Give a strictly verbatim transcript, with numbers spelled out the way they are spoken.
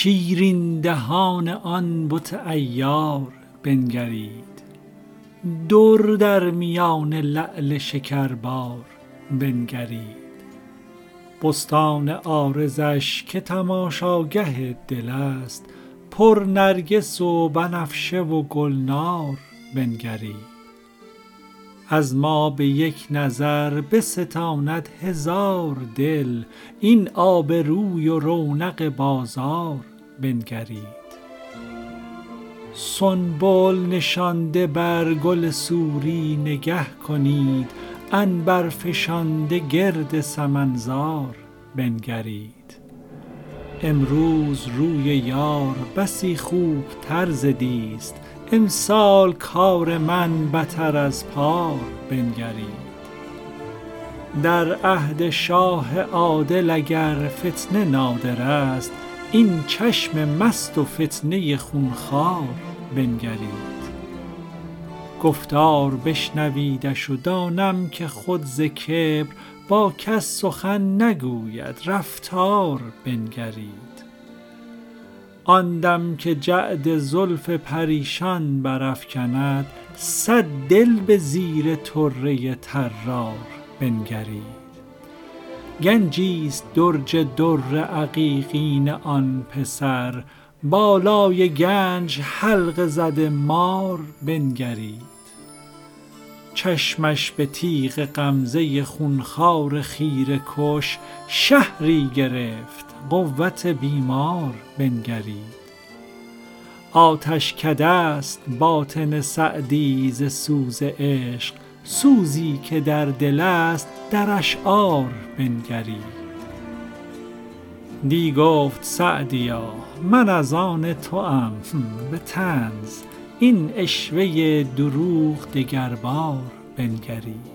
شیرین دهان آن بت عیار بنگرید، در در میان لعل شکربار بنگرید. بستان عارضش که تماشاگه دل است، پر نرگس و بنفشه و گلنار بنگرید. از ما به یک نظر بستاند هزار دل، این آبروی و رونق بازار بنگرید. سنبل نشانده بر گل سوری نگه کنید، عنبر فشانده گرد سمنزار بنگرید. امروز روی یار بسی خوبتر ز دیست، امسال کار من بتر از پار بنگرید. در عهد شاه عادل اگر فتنه نادر است، این چشم مست و فتنه خونخوار بنگرید. گفتار بشنویدش و دانم که خود ز کبر، با کس سخن نگوید رفتار بنگرید. آن دم که جعد زلف پریشان برافکند، صد دل به زیر طره طرار بنگرید. گنجی است درج در عقیقین آن پسر، بالای گنج حلقه زده مار بنگرید. چشمش به تیغ غمزه خونخوار خیره کش، شهری گرفت قوت بیمار بنگرید. آتشکده است باطن سعدی ز سوز عشق، سوزی که در دل است در اشعار بنگرید. دی گفت سعدیا من از آن توام به طنز، این عشوه دروغ دگربار بنگرید.